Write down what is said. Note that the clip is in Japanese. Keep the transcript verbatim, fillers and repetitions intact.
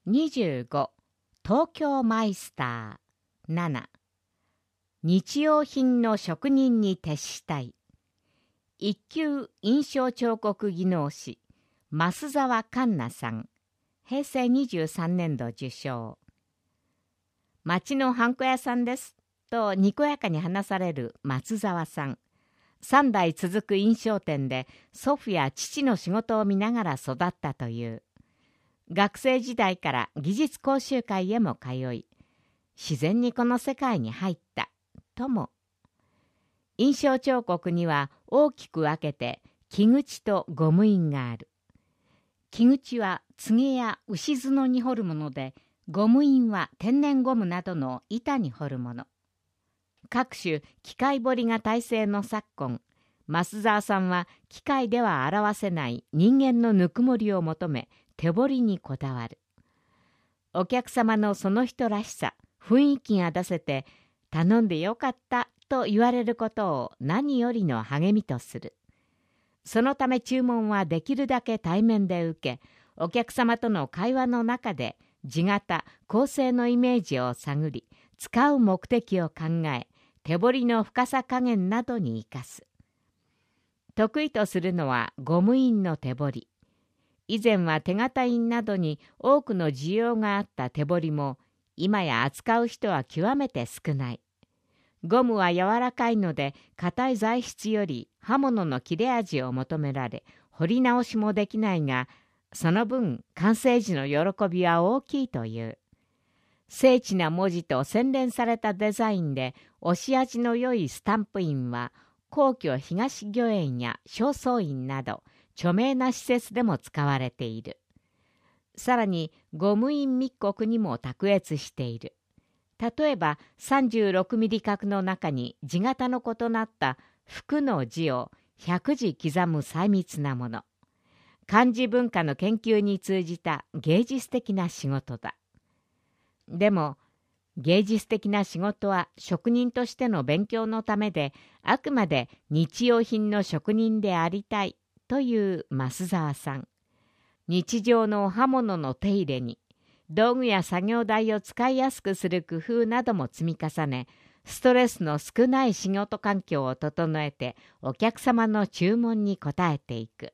にじゅうご、東京マイスター。なな、日用品の職人に徹したい。一級印象彫刻技能士、増沢環奈さん。へいせいにじゅうさんねんど受賞。町のハンコ屋さんです、とにこやかに話される松沢さん。三代続く印象店で祖父や父の仕事を見ながら育ったという。学生時代から技術講習会へも通い、自然にこの世界に入ったとも。印象彫刻には大きく分けて木口とゴム印がある。木口は柘や牛角に彫るもので、ゴム印は天然ゴムなどの板に彫るもの。各種機械彫りが大成の昨今、増沢さんは機械では表せない人間のぬくもりを求め、手彫りにこだわる。お客様のその人らしさ、雰囲気が出せて、頼んでよかったと言われることを何よりの励みとする。そのため注文はできるだけ対面で受け、お客様との会話の中で字型、構成のイメージを探り、使う目的を考え、手彫りの深さ加減などに生かす。得意とするのはゴム印の手彫り。以前は手形印などに多くの需要があった手彫りも、今や扱う人は極めて少ない。ゴムは柔らかいので、硬い材質より刃物の切れ味を求められ、彫り直しもできないが、その分完成時の喜びは大きいという。精緻な文字と洗練されたデザインで、押し味の良いスタンプ印は、皇居東御苑や正倉院など、著名な施設でも使われている。さらにゴム印密刻にも卓越している。例えばさんじゅうろくミリ角の中に字型の異なった福の字をひゃくじ刻む細密なもの。漢字文化の研究に通じた芸術的な仕事だ。でも芸術的な仕事は職人としての勉強のためで、あくまで日用品の職人でありたいという増沢さん。日常の刃物の手入れに、道具や作業台を使いやすくする工夫なども積み重ね、ストレスの少ない仕事環境を整えて、お客様の注文に応えていく。